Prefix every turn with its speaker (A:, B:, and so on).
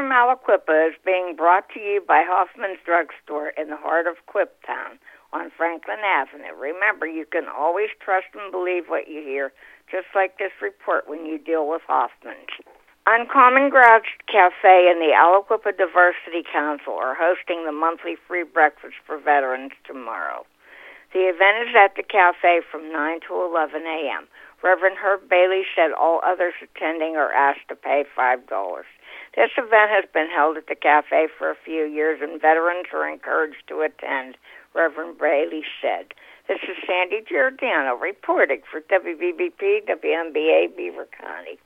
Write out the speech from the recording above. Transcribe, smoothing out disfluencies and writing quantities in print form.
A: from Aliquippa is being brought to you by Hoffman's Drugstore in the heart of Quiptown on Franklin Avenue. Remember, you can always trust and believe what you hear, just like this report when you deal with Hoffman's. Uncommon Ground Cafe and the Aliquippa Diversity Council are hosting the monthly free breakfast for veterans tomorrow. The event is at the cafe from 9 to 11 a.m. Reverend Herb Bailey said all others attending are asked to pay $5. This event has been held at the cafe for a few years, and veterans are encouraged to attend, Reverend Bailey said. This is Sandy Giordano reporting for WBBP WMBA Beaver County.